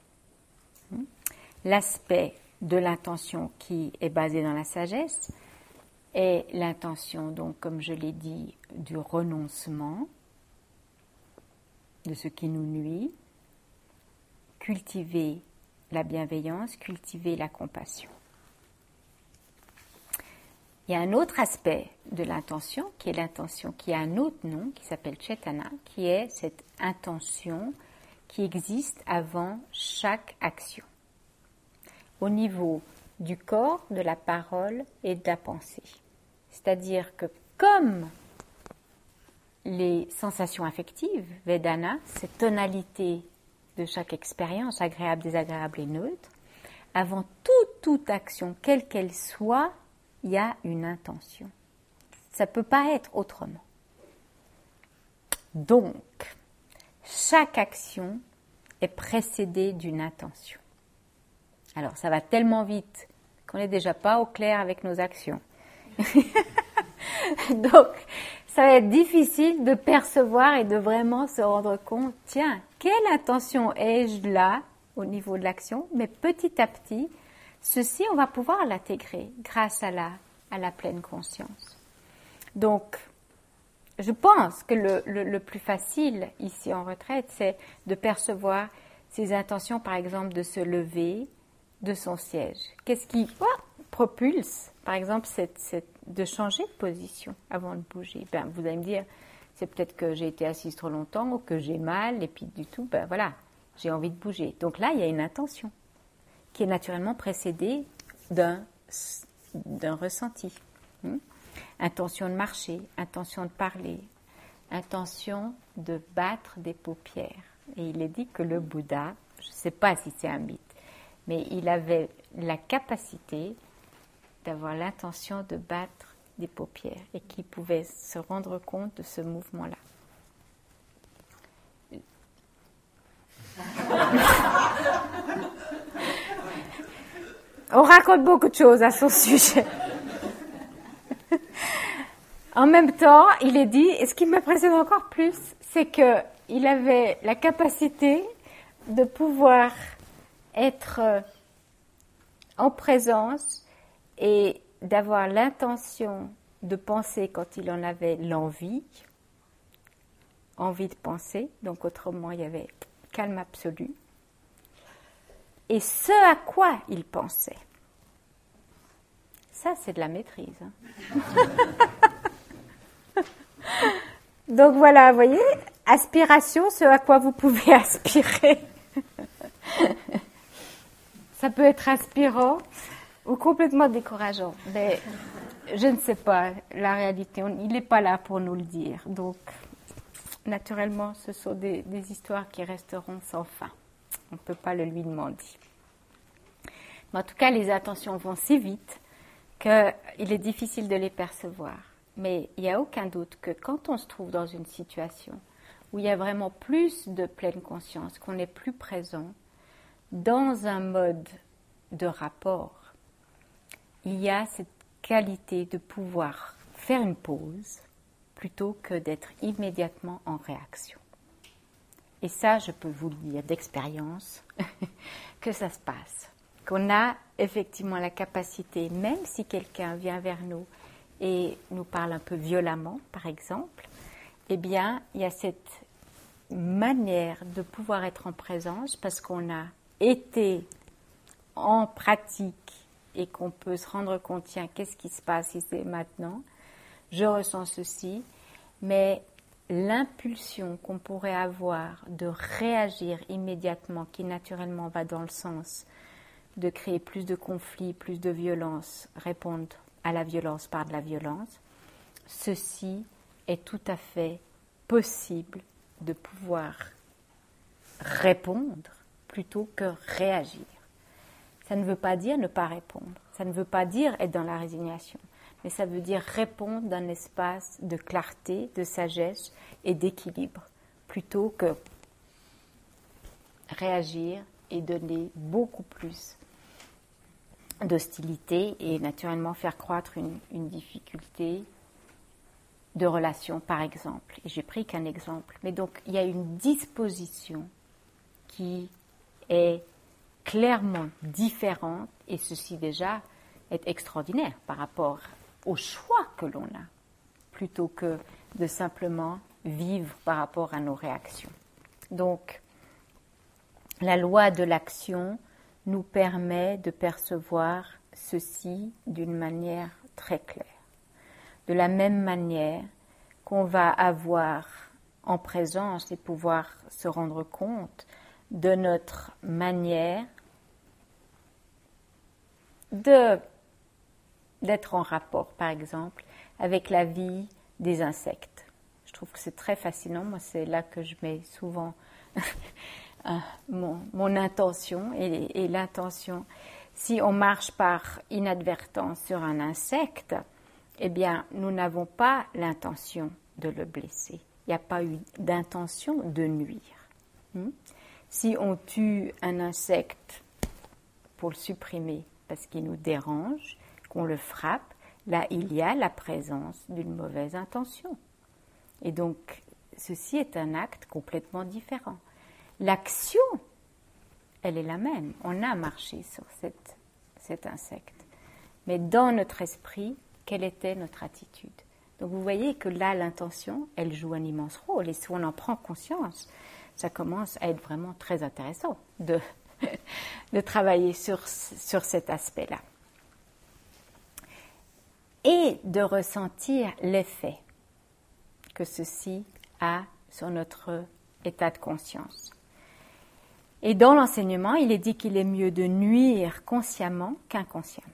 L'aspect de l'intention qui est basé dans la sagesse est l'intention, donc comme je l'ai dit, du renoncement de ce qui nous nuit, cultiver la bienveillance, cultiver la compassion. Il y a un autre aspect de l'intention, qui est l'intention qui a un autre nom, qui s'appelle Cetana, qui est cette intention qui existe avant chaque action, au niveau du corps, de la parole et de la pensée. C'est-à-dire que comme les sensations affectives, Vedana, cette tonalité de chaque expérience, agréable, désagréable et neutre, avant toute, toute action, quelle qu'elle soit, il y a une intention. Ça ne peut pas être autrement. Donc, chaque action est précédée d'une intention. Alors, ça va tellement vite qu'on n'est déjà pas au clair avec nos actions. Donc, ça va être difficile de percevoir et de vraiment se rendre compte, tiens, quelle intention ai-je là au niveau de l'action? Mais petit à petit, ceci, on va pouvoir l'intégrer grâce à la, à la pleine conscience. Donc, je pense que le, le, le plus facile ici en retraite, c'est de percevoir ses intentions, par exemple, de se lever de son siège. Qu'est-ce qui oh, propulse, par exemple, cette, cette, de changer de position avant de bouger? Ben, vous allez me dire, c'est peut-être que j'ai été assise trop longtemps ou que j'ai mal, et puis du tout, ben voilà, j'ai envie de bouger. Donc là, il y a une intention qui est naturellement précédée d'un, d'un ressenti. Hmm? Intention de marcher, intention de parler, intention de battre des paupières. Et il est dit que le Bouddha, je ne sais pas si c'est un mythe, mais il avait la capacité d'avoir l'intention de battre des paupières et qu'il pouvait se rendre compte de ce mouvement-là. On raconte beaucoup de choses à son sujet. En même temps, il est dit, et ce qui m'impressionne encore plus, c'est qu'il avait la capacité de pouvoir être en présence et d'avoir l'intention de penser quand il en avait l'envie, envie de penser, donc autrement il y avait calme absolu, et ce à quoi il pensait. Ça, c'est de la maîtrise. Hein. Donc voilà, vous voyez, aspiration, ce à quoi vous pouvez aspirer. Ça peut être inspirant ou complètement décourageant, mais je ne sais pas, la réalité, on, il n'est pas là pour nous le dire. Donc, naturellement, ce sont des, des histoires qui resteront sans fin. On ne peut pas le lui demander. Mais en tout cas, les intentions vont si vite qu'il est difficile de les percevoir. Mais il n'y a aucun doute que quand on se trouve dans une situation où il y a vraiment plus de pleine conscience, qu'on est plus présent dans un mode de rapport, il y a cette qualité de pouvoir faire une pause plutôt que d'être immédiatement en réaction. Et ça, je peux vous le dire d'expérience, que ça se passe. Qu'on a effectivement la capacité, même si quelqu'un vient vers nous et nous parle un peu violemment, par exemple, eh bien, il y a cette manière de pouvoir être en présence parce qu'on a été en pratique et qu'on peut se rendre compte, tiens, qu'est-ce qui se passe ici maintenant? Je ressens ceci, mais l'impulsion qu'on pourrait avoir de réagir immédiatement, qui naturellement va dans le sens de créer plus de conflits, plus de violence, répondre à la violence par de la violence, ceci est tout à fait possible de pouvoir répondre plutôt que réagir. Ça ne veut pas dire ne pas répondre, ça ne veut pas dire être dans la résignation, mais ça veut dire répondre d'un espace de clarté, de sagesse et d'équilibre, plutôt que réagir et donner beaucoup plus d'hostilité et naturellement faire croître une, une difficulté de relation, par exemple. Et j'ai pris qu'un exemple. Mais donc, il y a une disposition qui est clairement différente, et ceci déjà est extraordinaire par rapport au choix que l'on a, plutôt que de simplement vivre par rapport à nos réactions. Donc, la loi de l'action nous permet de percevoir ceci d'une manière très claire. De la même manière qu'on va avoir en présence et pouvoir se rendre compte de notre manière de, d'être en rapport, par exemple, avec la vie des insectes. Je trouve que c'est très fascinant. Moi, c'est là que je mets souvent mon, mon intention et, et l'intention. Si on marche par inadvertance sur un insecte, eh bien, nous n'avons pas l'intention de le blesser. Il n'y a pas eu d'intention de nuire. Hmm? Si on tue un insecte pour le supprimer parce qu'il nous dérange, qu'on le frappe, là, il y a la présence d'une mauvaise intention. Et donc, ceci est un acte complètement différent. L'action, elle est la même. On a marché sur cette, cet insecte. Mais dans notre esprit, quelle était notre attitude? Donc, vous voyez que là, l'intention, elle joue un immense rôle. Et si on en prend conscience, ça commence à être vraiment très intéressant de, de travailler sur, sur cet aspect-là. Et de ressentir l'effet que ceci a sur notre état de conscience. Et dans l'enseignement, il est dit qu'il est mieux de nuire consciemment qu'inconsciemment.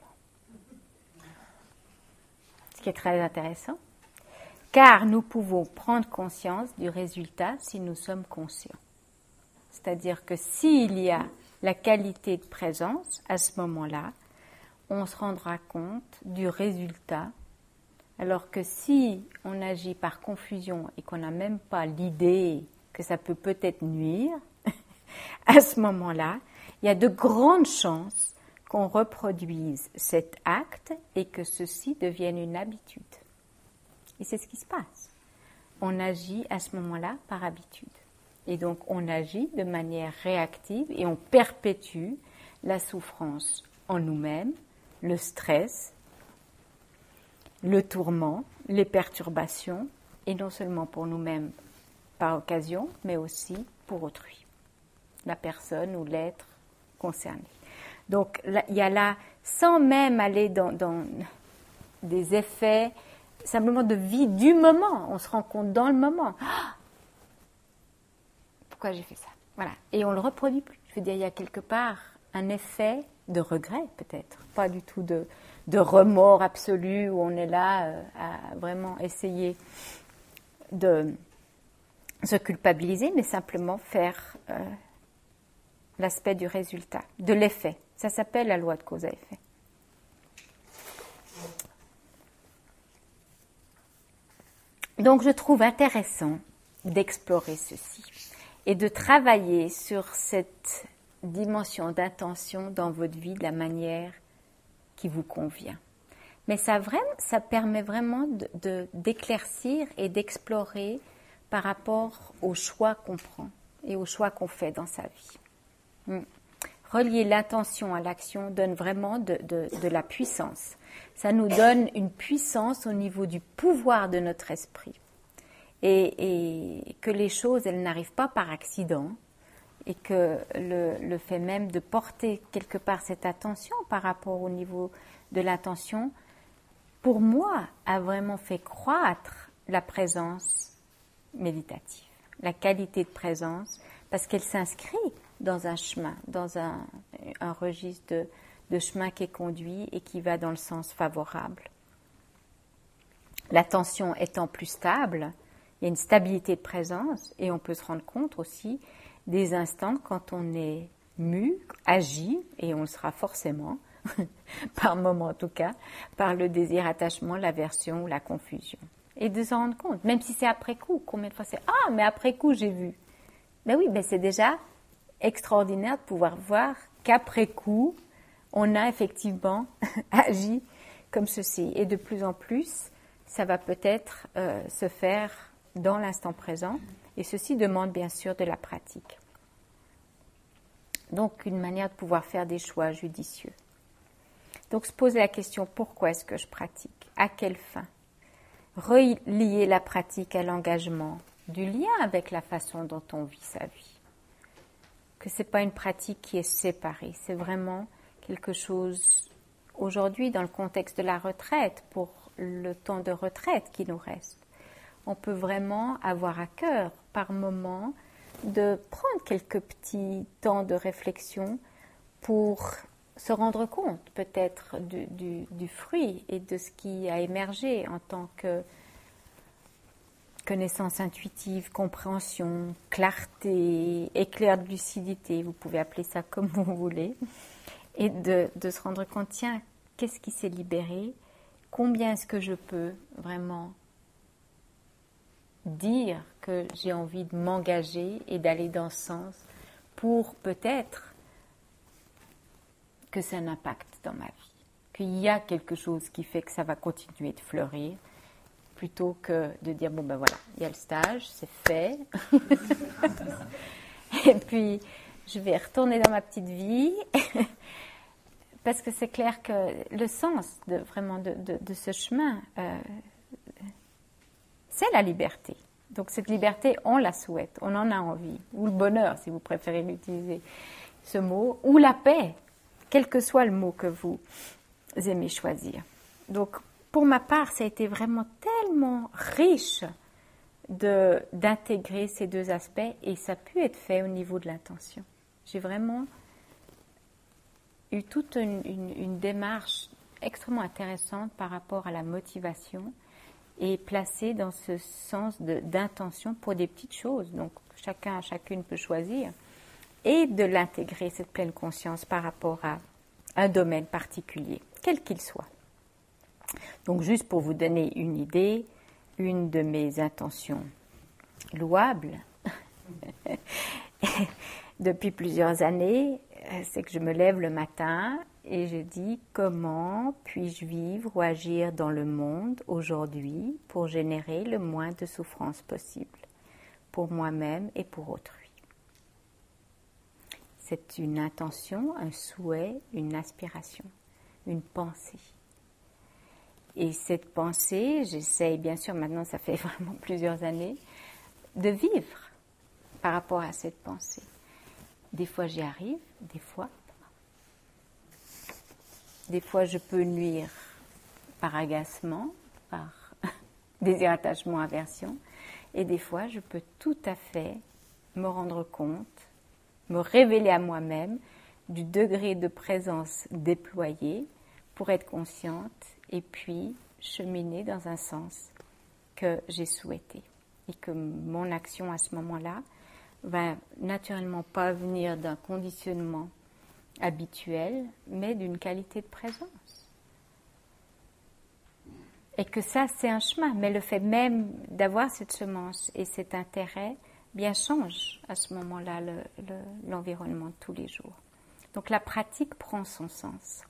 Ce qui est très intéressant, car nous pouvons prendre conscience du résultat si nous sommes conscients. C'est-à-dire que s'il y a la qualité de présence, à ce moment-là, on se rendra compte du résultat, alors que si on agit par confusion et qu'on n'a même pas l'idée que ça peut peut-être nuire, à ce moment-là, il y a de grandes chances qu'on reproduise cet acte et que ceci devienne une habitude. Et c'est ce qui se passe. On agit à ce moment-là par habitude. Et donc, on agit de manière réactive et on perpétue la souffrance en nous-mêmes, le stress, le tourment, les perturbations, et non seulement pour nous-mêmes par occasion, mais aussi pour autrui, la personne ou l'être concerné. Donc, là, il y a là, sans même aller dans, dans des effets simplement de vie du moment, on se rend compte dans le moment. Ah, pourquoi j'ai fait ça? Voilà. Et on ne le reproduit plus. Je veux dire, il y a quelque part un effet de regret, peut-être. Pas du tout de, de remords absolu où on est là euh, à vraiment essayer de se culpabiliser, mais simplement faire euh, l'aspect du résultat, de l'effet. Ça s'appelle la loi de cause à effet. Donc, je trouve intéressant d'explorer ceci et de travailler sur cette dimension d'intention dans votre vie de la manière qui vous convient. Mais ça, vraiment, ça permet vraiment de, de, d'éclaircir et d'explorer par rapport aux choix qu'on prend et aux choix qu'on fait dans sa vie. Hmm. Relier l'intention à l'action donne vraiment de, de, de la puissance. Ça nous donne une puissance au niveau du pouvoir de notre esprit. Et, et que les choses, elles n'arrivent pas par accident. Et que le, le fait même de porter quelque part cette attention par rapport au niveau de l'intention, pour moi, a vraiment fait croître la présence méditative. La qualité de présence, parce qu'elle s'inscrit dans un chemin, dans un, un registre de, de chemin qui est conduit et qui va dans le sens favorable. L'attention étant plus stable, il y a une stabilité de présence et on peut se rendre compte aussi des instants quand on est mu, agi, et on le sera forcément, par moment en tout cas, par le désir, attachement, l'aversion ou la confusion. Et de s'en rendre compte, même si c'est après coup, combien de fois c'est « Ah, mais après coup, j'ai vu ». Ben oui, ben c'est déjà extraordinaire de pouvoir voir qu'après coup, on a effectivement agi comme ceci. Et de plus en plus, ça va peut-être euh, se faire dans l'instant présent. Et ceci demande bien sûr de la pratique. Donc, une manière de pouvoir faire des choix judicieux. Donc, se poser la question, pourquoi est-ce que je pratique ? À quelle fin ? Relier la pratique à l'engagement, du lien avec la façon dont on vit sa vie. Que ce n'est pas une pratique qui est séparée, c'est vraiment quelque chose, aujourd'hui, dans le contexte de la retraite, pour le temps de retraite qui nous reste. On peut vraiment avoir à cœur, par moment, de prendre quelques petits temps de réflexion pour se rendre compte peut-être du, du, du fruit et de ce qui a émergé en tant que connaissance intuitive, compréhension, clarté, éclair de lucidité, vous pouvez appeler ça comme vous voulez, et de, de se rendre compte, tiens, qu'est-ce qui s'est libéré ? Combien est-ce que je peux vraiment dire que j'ai envie de m'engager et d'aller dans ce sens pour peut-être que ça a un impact dans ma vie, qu'il y a quelque chose qui fait que ça va continuer de fleurir, plutôt que de dire, bon ben voilà, il y a le stage, c'est fait, et puis je vais retourner dans ma petite vie, parce que c'est clair que le sens de, vraiment de, de, de ce chemin, euh, c'est la liberté. Donc cette liberté, on la souhaite, on en a envie, ou le bonheur, si vous préférez utiliser ce mot, ou la paix, quel que soit le mot que vous aimez choisir. Donc, pour ma part, ça a été vraiment tellement riche de, d'intégrer ces deux aspects et ça a pu être fait au niveau de l'intention. J'ai vraiment eu toute une, une, une démarche extrêmement intéressante par rapport à la motivation et placée dans ce sens de, d'intention pour des petites choses. Donc, chacun, chacune peut choisir. Et de l'intégrer, cette pleine conscience, par rapport à un domaine particulier, quel qu'il soit. Donc, juste pour vous donner une idée, une de mes intentions louables depuis plusieurs années, c'est que je me lève le matin et je dis comment puis-je vivre ou agir dans le monde aujourd'hui pour générer le moins de souffrance possible pour moi-même et pour autrui. C'est une intention, un souhait, une aspiration, une pensée. Et cette pensée, j'essaye, bien sûr, maintenant ça fait vraiment plusieurs années, de vivre par rapport à cette pensée. Des fois j'y arrive, des fois Des fois je peux nuire par agacement, par désir, attachement, aversion, et des fois je peux tout à fait me rendre compte, me révéler à moi-même du degré de présence déployé pour être consciente et puis cheminer dans un sens que j'ai souhaité. Et que mon action à ce moment-là va naturellement pas venir d'un conditionnement habituel, mais d'une qualité de présence. Et que ça, c'est un chemin, mais le fait même d'avoir cette semence et cet intérêt, bien change à ce moment-là le, le, l'environnement de tous les jours. Donc la pratique prend son sens.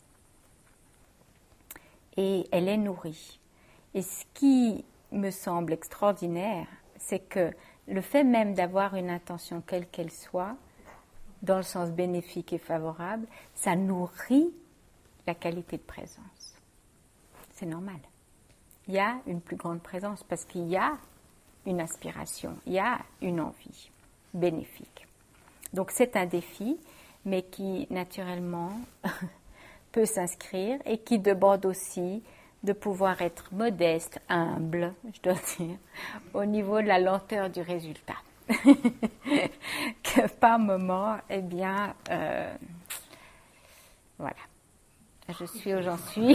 Et elle est nourrie. Et ce qui me semble extraordinaire, c'est que le fait même d'avoir une intention quelle qu'elle soit, dans le sens bénéfique et favorable, ça nourrit la qualité de présence. C'est normal. Il y a une plus grande présence parce qu'il y a une aspiration, il y a une envie bénéfique. Donc c'est un défi, mais qui naturellement peut s'inscrire et qui demande aussi de pouvoir être modeste, humble, je dois dire, au niveau de la lenteur du résultat. Que par moment, eh bien, euh, voilà, je suis où j'en suis.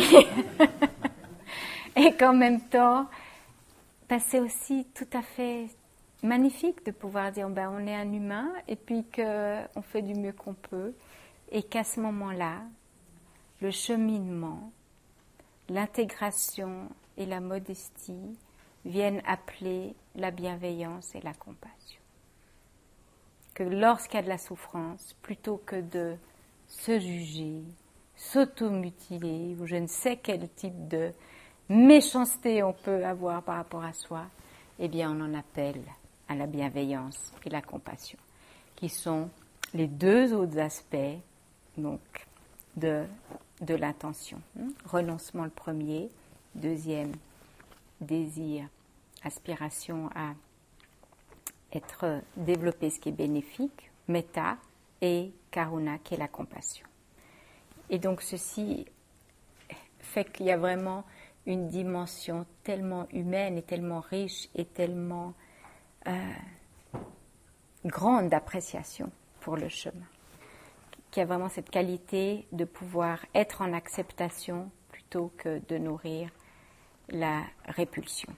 Et qu'en même temps, ben, c'est aussi tout à fait magnifique de pouvoir dire ben, on est un humain et puis qu'on fait du mieux qu'on peut et qu'à ce moment-là, le cheminement, l'intégration et la modestie viennent appeler la bienveillance et la compassion. Que lorsqu'il y a de la souffrance, plutôt que de se juger, s'automutiler ou je ne sais quel type de méchanceté on peut avoir par rapport à soi, eh bien on en appelle à la bienveillance et la compassion, qui sont les deux autres aspects donc, de, de l'intention. Renoncement le premier, deuxième, désir, aspiration à être développer ce qui est bénéfique, metta, et karuna qui est la compassion. Et donc ceci fait qu'il y a vraiment une dimension tellement humaine et tellement riche et tellement euh, grande d'appréciation pour le chemin, qu'il y a vraiment cette qualité de pouvoir être en acceptation plutôt que de nourrir la répulsion.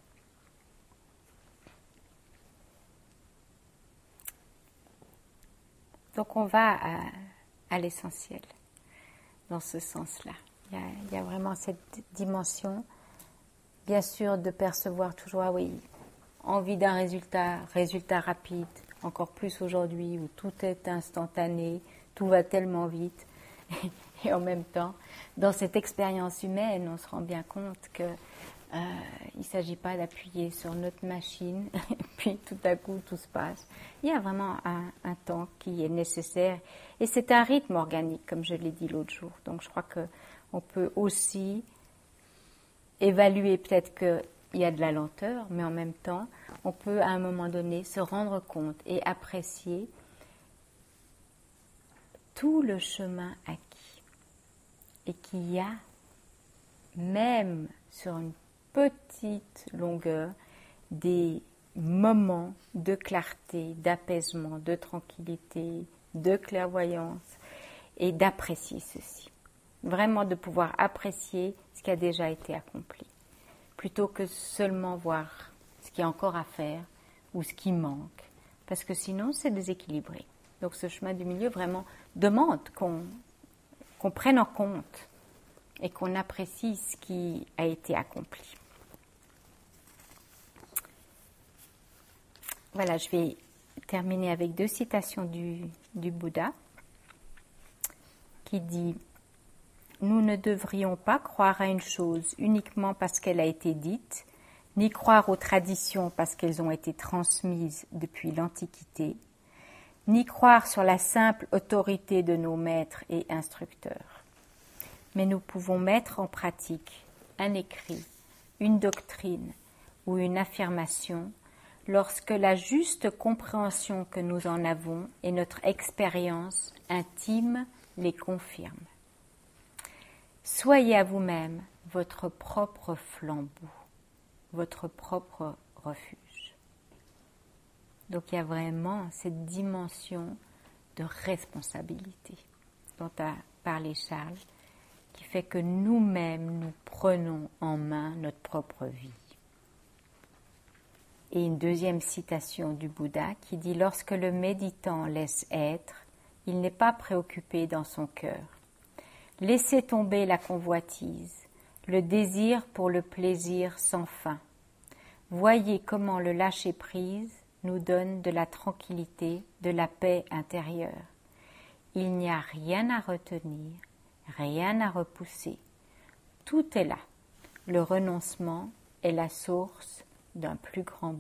Donc on va à, à l'essentiel dans ce sens-là. Il y, a, il y a vraiment cette dimension, bien sûr, de percevoir toujours, ah oui, envie d'un résultat, résultat rapide, encore plus aujourd'hui où tout est instantané, tout va tellement vite. Et en même temps, dans cette expérience humaine, on se rend bien compte que euh, il ne s'agit pas d'appuyer sur notre machine et puis tout à coup tout se passe. Il y a vraiment un, un temps qui est nécessaire et c'est un rythme organique, comme je l'ai dit l'autre jour. Donc je crois qu'on peut aussi évaluer peut-être qu'il y a de la lenteur, mais en même temps, on peut à un moment donné se rendre compte et apprécier tout le chemin acquis et qu'il y a, même sur une petite longueur, des moments de clarté, d'apaisement, de tranquillité, de clairvoyance et d'apprécier ceci. Vraiment de pouvoir apprécier ce qui a déjà été accompli, plutôt que seulement voir ce qu'il y a encore à faire ou ce qui manque, parce que sinon c'est déséquilibré. Donc ce chemin du milieu vraiment demande qu'on, qu'on prenne en compte et qu'on apprécie ce qui a été accompli. Voilà, je vais terminer avec deux citations du, du Bouddha qui dit « Nous ne devrions pas croire à une chose uniquement parce qu'elle a été dite, ni croire aux traditions parce qu'elles ont été transmises depuis l'Antiquité, ni croire sur la simple autorité de nos maîtres et instructeurs. Mais nous pouvons mettre en pratique un écrit, une doctrine ou une affirmation lorsque la juste compréhension que nous en avons et notre expérience intime les confirment. Soyez à vous-même votre propre flambeau, votre propre refuge. » Donc il y a vraiment cette dimension de responsabilité dont a parlé Charles, qui fait que nous-mêmes, nous prenons en main notre propre vie. Et une deuxième citation du Bouddha qui dit « Lorsque le méditant laisse être, il n'est pas préoccupé dans son cœur. Laissez tomber la convoitise, le désir pour le plaisir sans fin. Voyez comment le lâcher-prise nous donne de la tranquillité, de la paix intérieure. Il n'y a rien à retenir, rien à repousser. Tout est là. Le renoncement est la source d'un plus grand bonheur. »